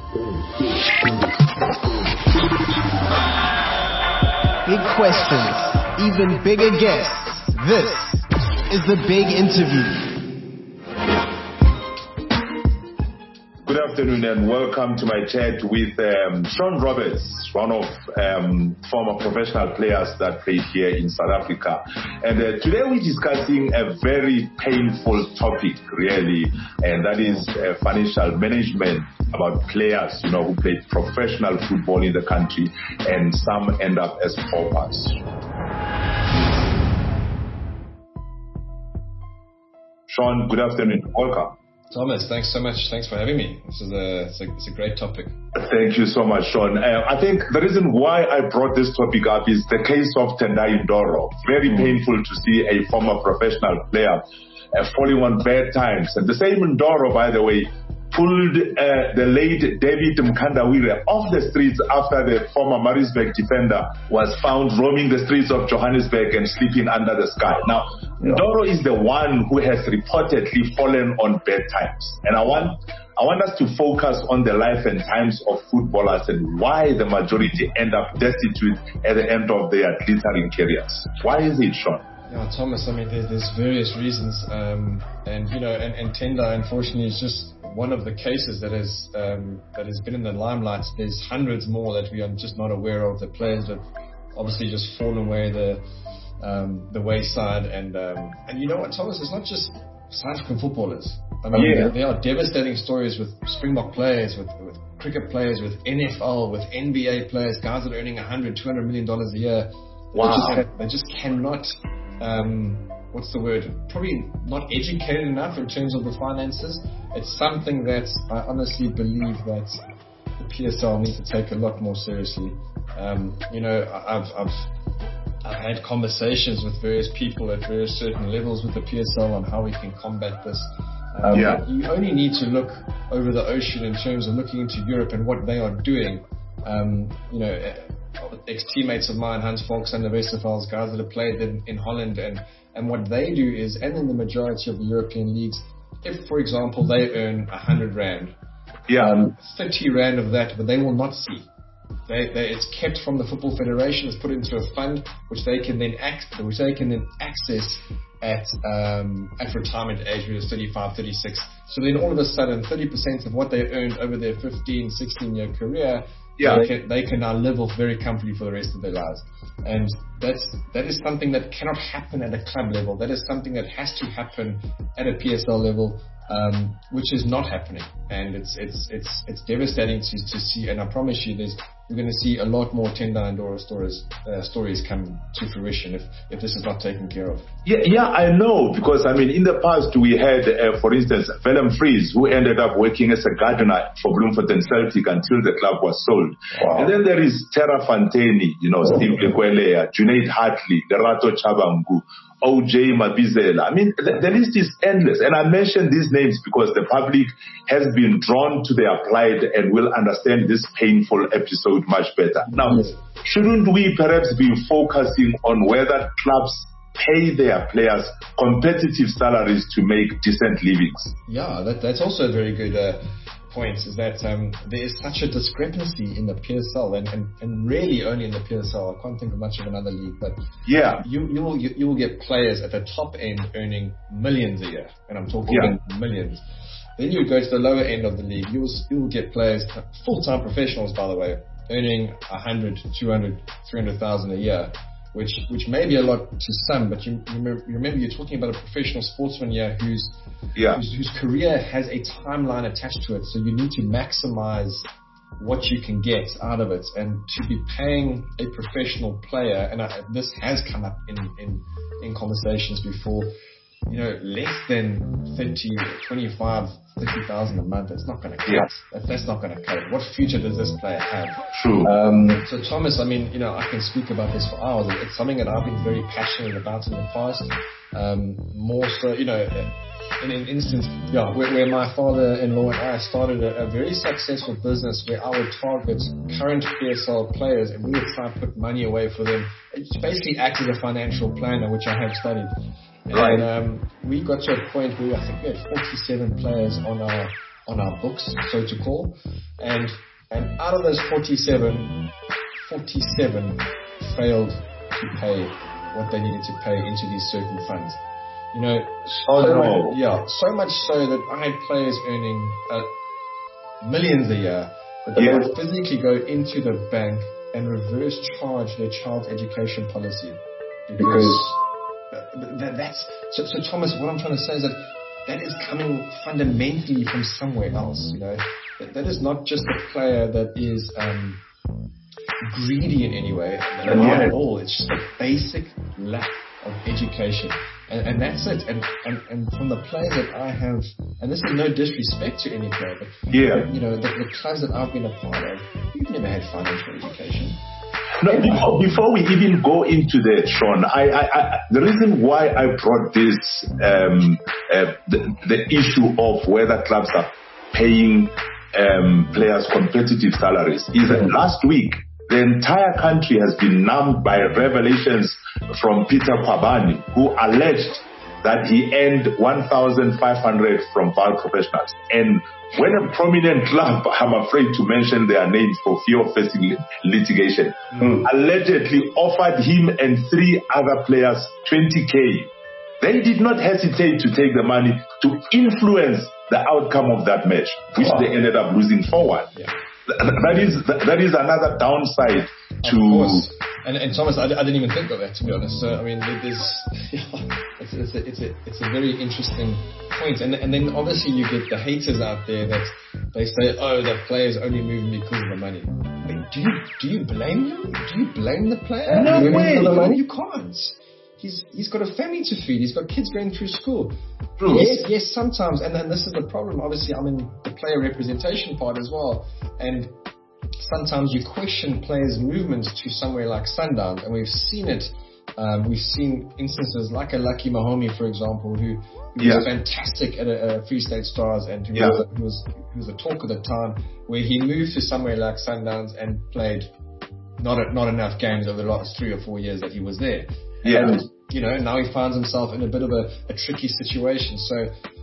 Big questions, even bigger guests. This is The Big Interview. Good afternoon and welcome to my chat with Shaun Roberts, one of former professional players that played here in South Africa. And today we're discussing a very painful topic, really, and that is financial management about players, who played professional football in the country, and some end up as paupers. Shaun, good afternoon. Welcome. Thomas, thanks so much. Thanks for having me. This is it's a great topic. Thank you so much, Shaun. I think the reason why I brought this topic up is the case of Tendai Ndoro. Very painful to see a former professional player falling on bad times. And the same Ndoro, by the way, pulled the late David Mkandawire off the streets after the former Maritzburg defender was found roaming the streets of Johannesburg and sleeping under the sky. Now, Ndoro is the one who has reportedly fallen on bad times. And I want us to focus on the life and times of footballers and why the majority end up destitute at the end of their glittering careers. Why is it, Shaun? Yeah, Thomas, I mean, there's various reasons. And Tendai, unfortunately, is just one of the cases that has been in the limelight. There's hundreds more that we are just not aware of. The players that obviously just fallen away the wayside. And you know what, Thomas? It's not just South African footballers. I mean, there are devastating stories with Springbok players, with cricket players, with NFL, with NBA players, guys that are earning $100, $200 million a year. Wow. They just cannot. What's the word? Probably not educated enough in terms of the finances. It's something that I honestly believe that the PSL needs to take a lot more seriously. I've had conversations with various people at various certain levels with the PSL on how we can combat this. You only need to look over the ocean in terms of looking into Europe and what they are doing. Ex-teammates of mine, Hans Volks and the Westerveld, guys that have played in Holland, and what they do is, and in the majority of the European leagues, if, for example, they earn 100 Rand, 30 Rand of that, but they will not see. It's kept from the Football Federation, it's put into a fund which they can then access at retirement age, which is 35, 36. So then all of a sudden, 30% of what they earned over their 15, 16-year career, they can now live off very comfortably for the rest of their lives. And that is something that cannot happen at a club level. That is something that has to happen at a PSL level, which is not happening. And it's devastating to see. And I promise you, we're going to see a lot more Tendai Ndoro stories come to fruition if this is not taken care of. Yeah, I know, because in the past we had, for instance, Willem Fries, who ended up working as a gardener for Bloemfontein Celtic until the club was sold. Wow. And then there is Terra Fanteni, Steve Lekwelea, Junaid Hartley, Lerato Chabangu, OJ Mabizela. The list is endless. And I mention these names because the public has been drawn to their plight and will understand this painful episode much better. Now, shouldn't we perhaps be focusing on whether clubs pay their players competitive salaries to make decent livings? Yeah, that's also a very good point, is that there is such a discrepancy in the PSL and really only in the PSL. I can't think of much of another league, but you will get players at the top end earning millions a year, and I'm talking millions. Then you go to the lower end of the league, you will get players, full-time professionals by the way, earning 100, 200, 300,000 a year, which may be a lot to some, but you remember you're talking about a professional sportsman here whose career has a timeline attached to it, so you need to maximize what you can get out of it. And to be paying a professional player, and this has come up in conversations before, less than 30, 25, 30,000 a month, it's not going to cut. That's not going to cut it. What future does this player have? True. So Thomas, I can speak about this for hours. It's something that I've been very passionate about in the past. More so, in an instance, where my father-in-law and I started a very successful business where I would target current PSL players and we would try and put money away for them. It's basically act as a financial planner, which I have studied. Right. And we got to a point where I think we had 47 players on on our books, so to call, and out of those 47 failed to pay what they needed to pay into these certain funds. You know, so much so that I had players earning millions a year, but they would physically go into the bank and reverse charge their child's education policy because that's so. Thomas, what I'm trying to say is that is coming fundamentally from somewhere else. You know, that is not just a player that is greedy in any way, not at all. It's just a basic lack of education. And that's it. And from the players that I have, and this is no disrespect to any player, but you know, the clubs that I've been a part of, you've never had financial education. No, before we even go into that, Sean, the reason why I brought this, the issue of whether clubs are paying players competitive salaries is that last week, the entire country has been numbed by revelations from Peter Kwabani, who alleged that he earned 1,500 from VAR professionals. And when a prominent club, I'm afraid to mention their names for fear of facing litigation, allegedly offered him and 3 other players 20K, they did not hesitate to take the money to influence the outcome of that match, which they ended up losing 4-1. Yeah. That is another downside to. Of course. And Thomas, I didn't even think of that, to be honest. So I mean, it's a very interesting point. And then obviously you get the haters out there that they say, oh, the player's only moving because of the money. I mean, do you blame him? Do you blame the player? No way. For the money? You can't. He's got a family to feed. He's got kids going through school. Yes, sometimes, and then this is the problem. Obviously, I'm in the player representation part as well, and sometimes you question players' movements to somewhere like Sundowns, and we've seen it. We've seen instances like a Lucky Mahomie, for example, who was fantastic at a Free State Stars, and who was a talk of the town, where he moved to somewhere like Sundowns and played not enough games over the last 3 or 4 years that he was there. And, you know, now he finds himself in a bit of a tricky situation. So,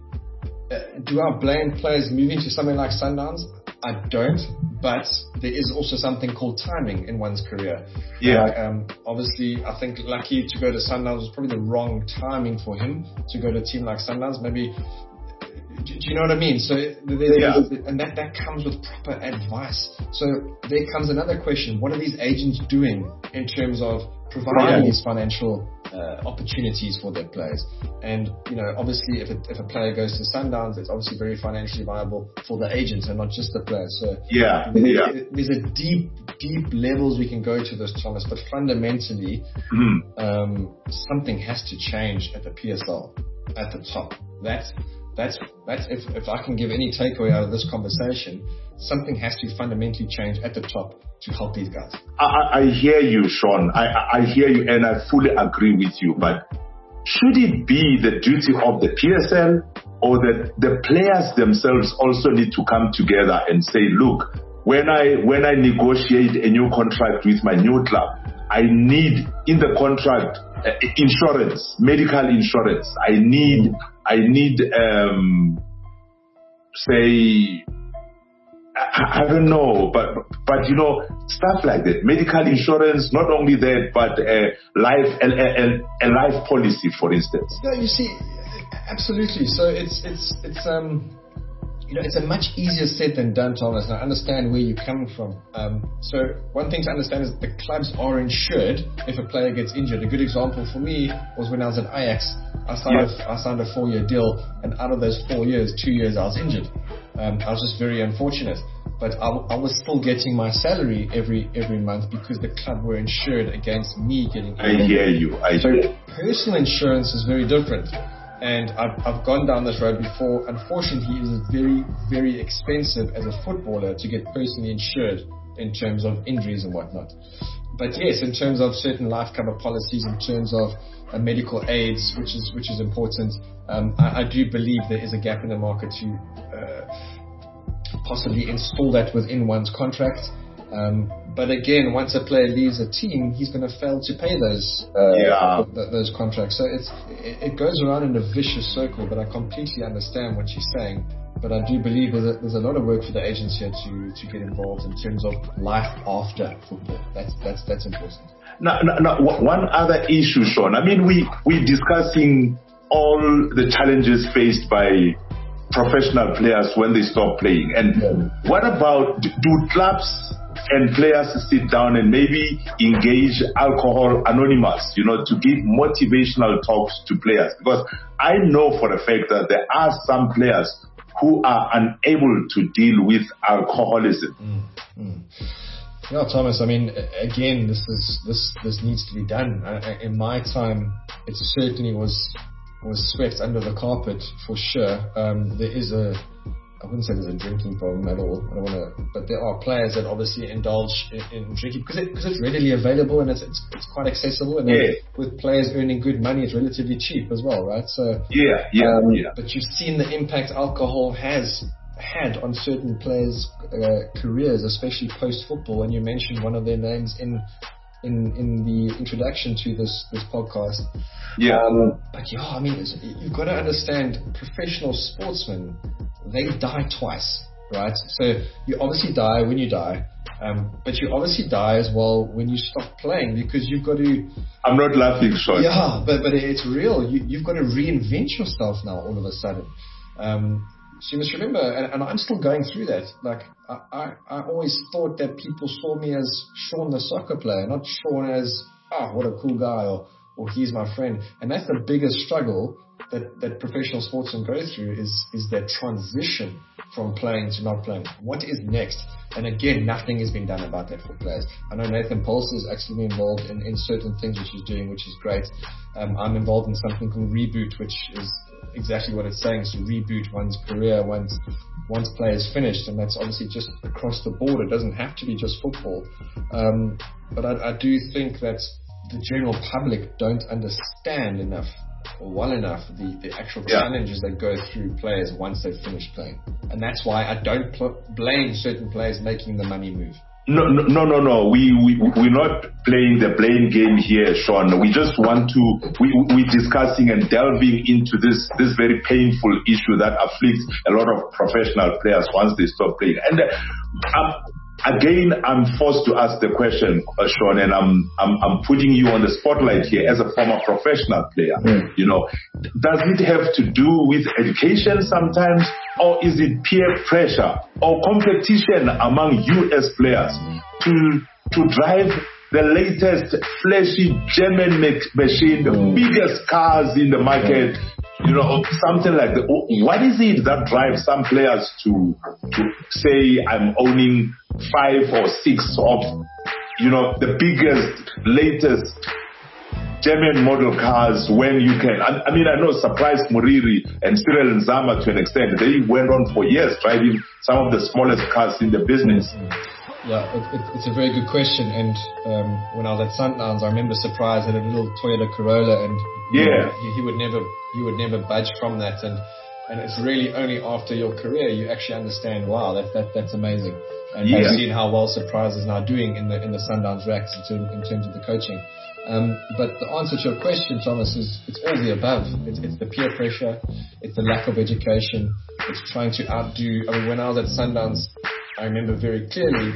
do I blame players moving to something like Sundowns? I don't, but there is also something called timing in one's career. Obviously, I think Lucky to go to Sundowns was probably the wrong timing for him to go to a team like Sundowns. Maybe, do you know what I mean? So, and that comes with proper advice. So there comes another question. What are these agents doing in terms of providing these financial opportunities for their players? And, you know, obviously if a player goes to Sundowns, it's obviously very financially viable for the agents and not just the players. So there's a deep levels we can go to this, Thomas, but fundamentally something has to change at the PSL, at the top. That's if I can give any takeaway out of this conversation, something has to fundamentally change at the top to help these guys. I hear you, Sean. I hear you, and I fully agree with you. But should it be the duty of the PSL, or that the players themselves also need to come together and say, look, when I negotiate a new contract with my new club, I need in the contract insurance, medical insurance. I need say, I don't know, but you know, stuff like that, medical insurance. Not only that, but a life policy, for instance. Yeah, you see, absolutely. So it's you know, it's a much easier said than done, Thomas, and I understand where you're coming from. So one thing to understand is the clubs are insured if a player gets injured. A good example for me was when I was at Ajax. I signed a 4-year deal, and out of those 4 years, 2 years I was injured. I was just very unfortunate. But I was still getting my salary every month because the club were insured against me getting injured. I hear you. So personal insurance is very different. And I've gone down this road before. Unfortunately, it is very, very expensive as a footballer to get personally insured in terms of injuries and whatnot. But yes, in terms of certain life cover policies, in terms of medical aids, which is important, I do believe there is a gap in the market to possibly install that within one's contract. But again, once a player leaves a team, he's going to fail to pay those contracts. So it goes around in a vicious circle. But I completely understand what you're saying. But I do believe there's a lot of work for the agents here to get involved in terms of life after football. That's important. Now, one other issue, Sean. I mean, we're discussing all the challenges faced by professional players when they stop playing. And what about, do clubs and players sit down and maybe engage Alcohol Anonymous, to give motivational talks to players? Because I know for a fact that there are some players who are unable to deal with alcoholism. Yeah, Thomas, I mean, again, this needs to be done. In my time, it certainly was swept under the carpet for sure. There is I wouldn't say there's a drinking problem at all. I don't want to, but there are players that obviously indulge in drinking because it's readily available and it's quite accessible. And with players earning good money, it's relatively cheap as well, right? So But you've seen the impact alcohol has had on certain players' careers, especially post-football. And you mentioned one of their names in the introduction to this podcast. But I mean, you've got to understand, professional sportsmen, they die twice, right? So you obviously die when you die, but you obviously die as well when you stop playing, because you've got to... I'm not laughing, Sean. Yeah, but it's real. You've got to reinvent yourself now all of a sudden. So you must remember, and I'm still going through that. Like, I always thought that people saw me as Sean the soccer player, not Sean as, what a cool guy, or he's my friend. And that's the biggest struggle that professional sportsmen go through is that transition from playing to not playing. What is next? And again, nothing has been done about that for players. I know Nathan Pulse is actually involved in certain things which he's doing, which is great. I'm involved in something called Reboot, which is exactly what it's saying, is to reboot one's career once play is finished, and that's obviously just across the board. It doesn't have to be just football. But I do think that the general public don't understand enough or well enough the actual challenges that go through players once they've finished playing. And that's why I don't blame certain players making the money move. No. We're not playing the blame game here, Sean. We just want to, we're discussing and delving into this very painful issue that afflicts a lot of professional players once they stop playing. And again, I'm forced to ask the question, Sean, and I'm putting you on the spotlight here as a former professional player. Does it have to do with education sometimes, or is it peer pressure or competition among you as players to drive the latest flashy German machine, the biggest cars in the market? Something like that. What is it that drives some players to say, I'm owning 5 or 6 of, the biggest, latest German model cars when you can? I mean, I know Surprise Muriri and Cyril Nzama to an extent. They went on for years driving some of the smallest cars in the business. Yeah, it's a very good question. And when I was at Sundowns, I remember Surprise had a little Toyota Corolla, and he would never budge from that. And it's really only after your career you actually understand, wow, that's amazing. And you've seen how well Surprise is now doing in the Sundowns racks in terms of the coaching. But the answer to your question, Thomas, is it's all the above. It's the peer pressure, it's the lack of education, it's trying to outdo. I mean, when I was at Sundowns, I remember very clearly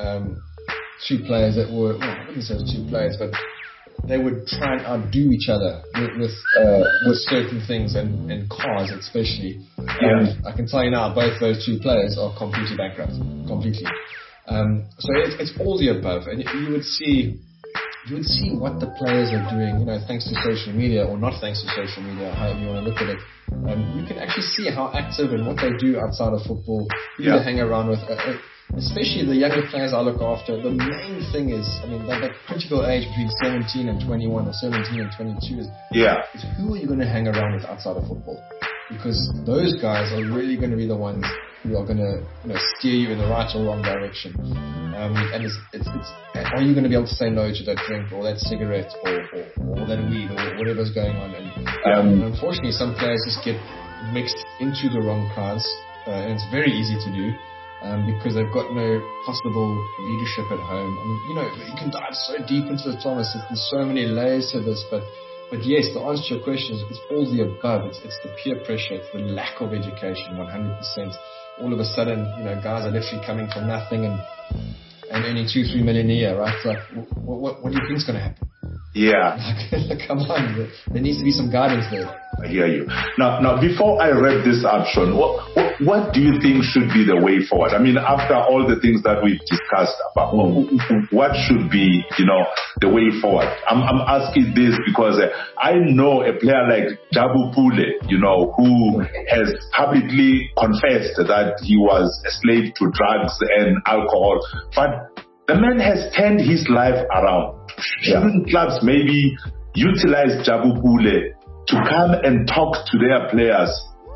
2 players that were, I wouldn't say 2 players, but they would try and outdo each other with certain things and cars especially. And I can tell you now, both those 2 players are completely bankrupt, completely. So it's all the above, and you would see what the players are doing, thanks to social media or not thanks to social media, however you want to look at it. You can actually see how active and what they do outside of football, who they hang around with, especially the younger players I look after. The main thing is, that critical age between 17 and 21 or 17 and 22 is who are you going to hang around with outside of football? Because those guys are really going to be the ones who are going to steer you in the right or wrong direction. And it's are you going to be able to say no to that drink or that cigarette or that weed or whatever's going on? And unfortunately, some players just get mixed into the wrong crowds, and it's very easy to do because they've got no possible leadership at home. You can dive so deep into the Thomas. There's so many layers to this, but But yes, the answer to your question is it's all the above. It's the peer pressure. It's the lack of education, 100%. All of a sudden, guys are literally coming from nothing and earning 2-3 million a year, right? Like, what do you think's going to happen? Yeah. Come on, there needs to be some guidance there. I hear you. Now, before I wrap this up, Sean, what do you think should be the way forward? I mean, after all the things that we've discussed about, what should be, the way forward? I'm asking this because I know a player like Jabu Pule, who has publicly confessed that he was a slave to drugs and alcohol, but the man has turned his life around. Shouldn't clubs maybe utilize Jabu Pule to come and talk to their players,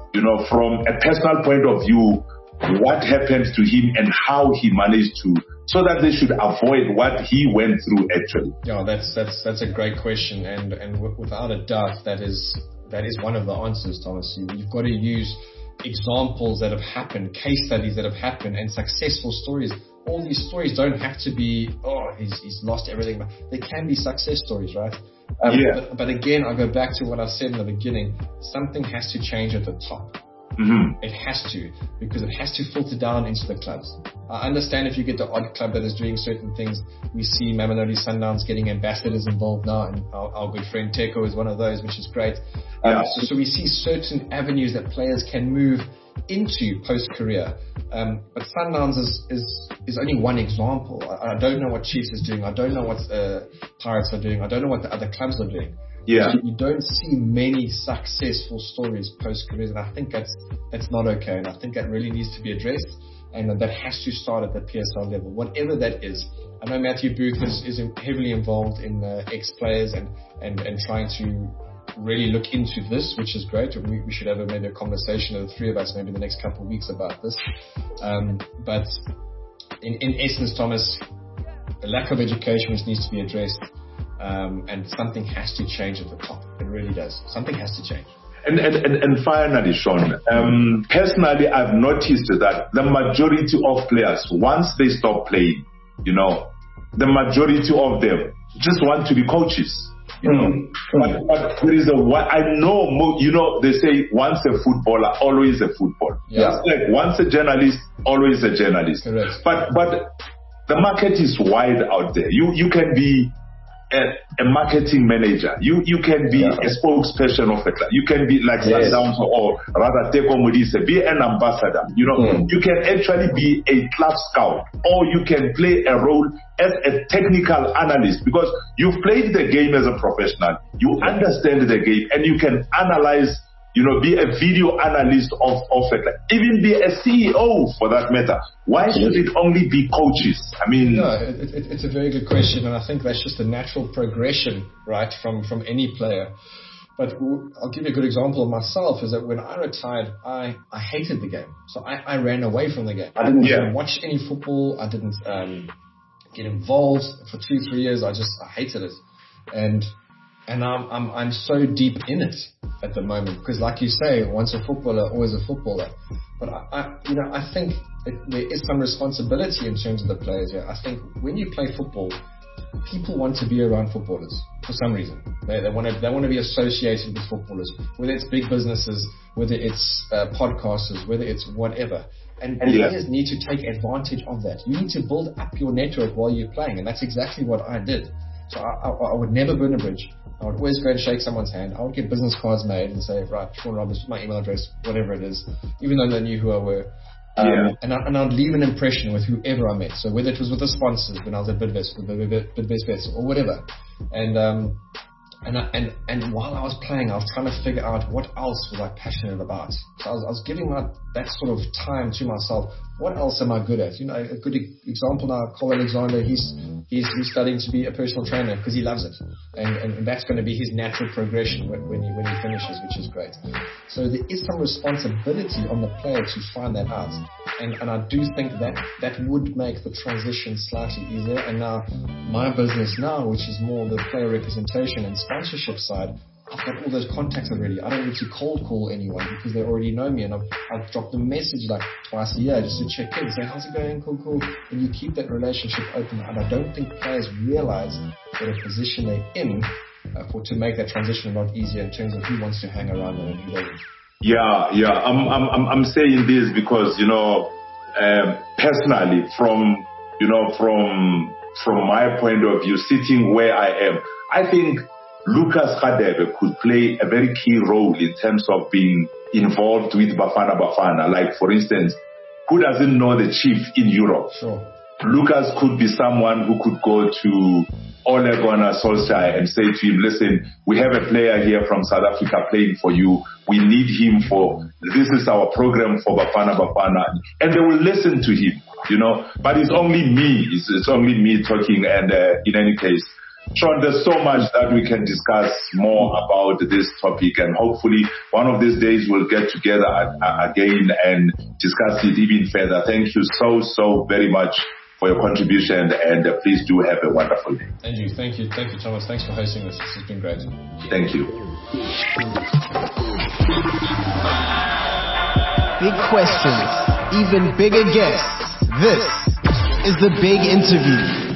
from a personal point of view, what happened to him and how he managed to, so that they should avoid what he went through actually? Yeah, that's a great question, and without a doubt, that is one of the answers, Thomas. You've got to use examples that have happened, case studies that have happened, and successful stories. All these stories don't have to be, he's lost everything. They can be success stories, right? But again, I go back to what I said in the beginning. Something has to change at the top. Mm-hmm. It has to, because it has to filter down into the clubs. I understand if you get the odd club that is doing certain things. We see Mamelodi Sundowns getting ambassadors involved now, and our good friend Teko is one of those, which is great. So we see certain avenues that players can move into post-career. But Sundowns is only one example. I don't know what Chiefs is doing. I don't know what Pirates are doing. I don't know what the other clubs are doing. Yeah. So you don't see many successful stories post-career, and I think that's not okay, and I think that really needs to be addressed, and that has to start at the PSL level, whatever that is. I know Matthew Booth is heavily involved in ex-players and trying to really look into this, which is great. We should have maybe a conversation of the three of us maybe the next couple of weeks about this. But in essence, Thomas, the lack of education which needs to be addressed, and something has to change at the top. It really does. Something has to change. And finally, Sean, personally, I've noticed that the majority of players, once they stop playing, the majority of them just want to be coaches. But there is I know, they say once a footballer, always a footballer. Yeah. It's like once a journalist, always a journalist. Correct. But the market is wide out there. You can be a marketing manager. You can be a spokesperson of a club. You can be like Sundowns, or rather Teko Modise, be an ambassador. You can actually be a club scout, or you can play a role as a technical analyst, because you've played the game as a professional. You understand the game, and you can analyze, be a video analyst of a club, even be a CEO for that matter. Why should it only be coaches? I mean, it's a very good question, and I think that's just a natural progression, right, from any player. But I'll give you a good example of myself, is that when I retired, I hated the game. So I ran away from the game. I didn't watch any football. I didn't get involved for 2-3 years. I hated it. And I'm so deep in it at the moment, because like you say, once a footballer, always a footballer. But I think there is some responsibility in terms of the players here. I think when you play football, people want to be around footballers for some reason. They want to be associated with footballers, whether it's big businesses, whether it's podcasters, whether it's whatever. And players need to take advantage of that. You need to build up your network while you're playing, and that's exactly what I did. So I would never burn a bridge. I would always go and shake someone's hand. I would get business cards made and say, right, Sean Roberts, my email address, whatever it is, even though they knew who I were. And I'd leave an impression with whoever I met. So whether it was with the sponsors when I was at Bidvest, with Bidvest Bets, or whatever. And while I was playing, I was trying to figure out what else was I passionate about. So I was giving that sort of time to myself. What else am I good at? A good example now, Cole Alexander, he's studying to be a personal trainer because he loves it. And that's going to be his natural progression when he finishes, which is great. So there is some responsibility on the player to find that out. And I do think that would make the transition slightly easier. And now my business now, which is more the player representation and sponsorship side, I've got all those contacts already. I don't need to cold call anyone because they already know me, and I've dropped a message like twice a year just to check in, say, how's it going, cool. And you keep that relationship open. And I don't think players realize that a position they're in to make that transition a lot easier in terms of who wants to hang around and who doesn't? Yeah. I'm saying this because, personally, from my point of view, sitting where I am, I think Lucas Radebe could play a very key role in terms of being involved with Bafana. Like, for instance, who doesn't know the chief in Europe? Sure. Lucas could be someone who could go to Ole Gunnar Solskjaer and say to him, listen, we have a player here from South Africa playing for you. We need him this is our program for Bafana. And they will listen to him, but it's only me. It's only me talking. And in any case, Sean, there's so much that we can discuss more about this topic, and hopefully one of these days we'll get together again and discuss it even further. Thank you so very much for your contribution, and please do have a wonderful day. Andrew, thank you, Thomas. Thanks for hosting this. This has been great. Thank you. Big questions, even bigger guests. This is The Big Interview.